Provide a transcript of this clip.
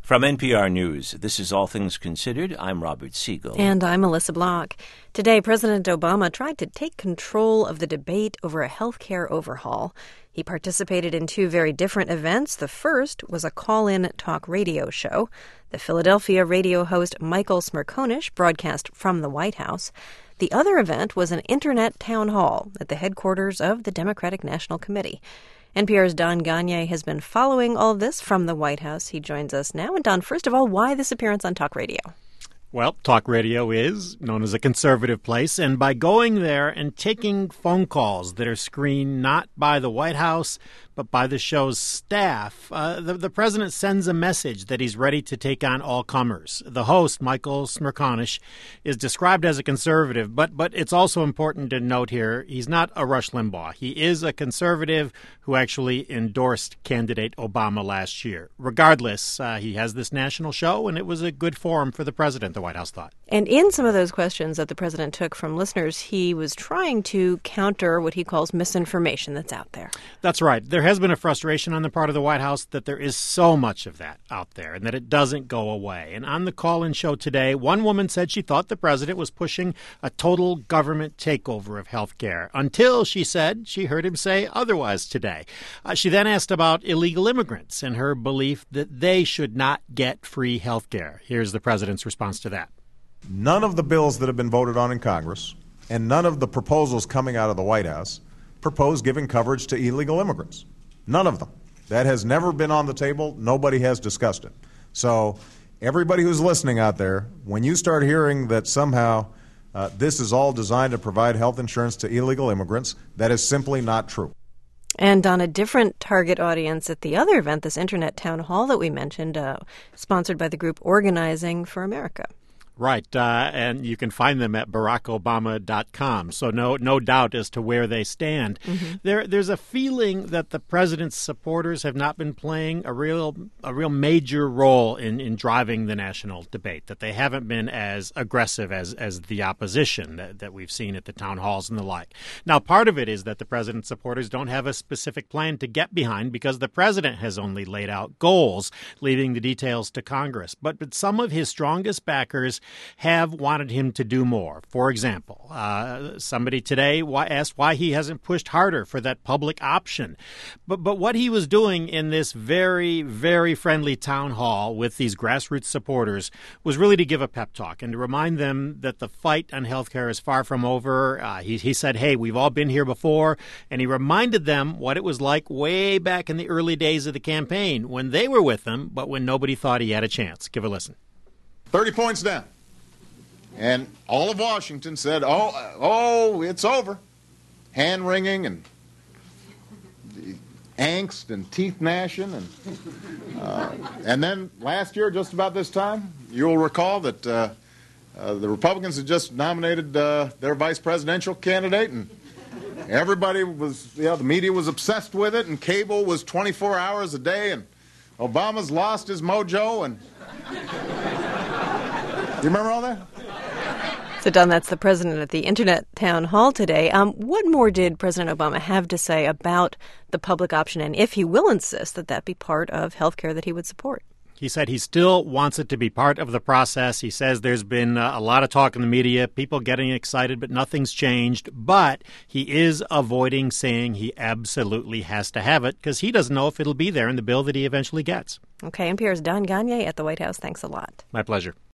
From NPR News, this is All Things Considered. I'm Robert Siegel. And I'm Melissa Block. Today, President Obama tried to take control of the debate over a health care overhaul. He participated in two very different events. The first was a call-in talk radio show. The Philadelphia radio host Michael Smerconish broadcast from the White House. The other event was an internet town hall at the headquarters of the Democratic National Committee. NPR's Don Gonyea has been following all of this from the White House. He joins us now. And Don, first of all, why this appearance on talk radio? Well, talk radio is known as a conservative place, and by going there and taking phone calls that are screened not by the White House, but by the show's staff, the president sends a message that he's ready to take on all comers. The host, Michael Smerconish, is described as a conservative, but it's also important to note here, he's not a Rush Limbaugh. He is a conservative who actually endorsed candidate Obama last year. Regardless, he has this national show, and it was a good forum for the president, the White House thought. And in some of those questions that the president took from listeners, he was trying to counter what he calls misinformation that's out there. That's right. There has been a frustration on the part of the White House that there is so much of that out there and that it doesn't go away. And on the call-in show today, one woman said she thought the president was pushing a total government takeover of health care until, she said, she heard him say otherwise today. She then asked about illegal immigrants and her belief that they should not get free health care. Here's the president's response to that. None of the bills that have been voted on in Congress and none of the proposals coming out of the White House propose giving coverage to illegal immigrants. None of them. That has never been on the table. Nobody has discussed it. So everybody who's listening out there, when you start hearing that somehow this is all designed to provide health insurance to illegal immigrants, that is simply not true. And on a different target audience at the other event, this internet town hall that we mentioned, sponsored by the group Organizing for America. Right, and you can find them at barackobama.com, so no doubt as to where they stand. Mm-hmm. There's a feeling that the president's supporters have not been playing a real major role in driving the national debate, that they haven't been as aggressive as the opposition that we've seen at the town halls and the like. Now, part of it is that the president's supporters don't have a specific plan to get behind because the president has only laid out goals, leaving the details to Congress. But some of his strongest backers have wanted him to do more. For example, somebody today asked why he hasn't pushed harder for that public option. But what he was doing in this very, very friendly town hall with these grassroots supporters was really to give a pep talk and to remind them that the fight on health care is far from over. He said, hey, we've all been here before. And he reminded them what it was like way back in the early days of the campaign when they were with him, but when nobody thought he had a chance. Give a listen. 30 points down. And all of Washington said, oh, it's over. Hand-wringing and angst and teeth gnashing. And then last year, just about this time, you'll recall that the Republicans had just nominated their vice presidential candidate, and everybody was, the media was obsessed with it, and cable was 24 hours a day, and Obama's lost his mojo. And you remember all that? So, Don, that's the president at the internet town hall today. What more did President Obama have to say about the public option and if he will insist that be part of health care that he would support? He said he still wants it to be part of the process. He says there's been a lot of talk in the media, people getting excited, but nothing's changed. But he is avoiding saying he absolutely has to have it because he doesn't know if it'll be there in the bill that he eventually gets. Okay, NPR's Don Gonyea at the White House. Thanks a lot. My pleasure.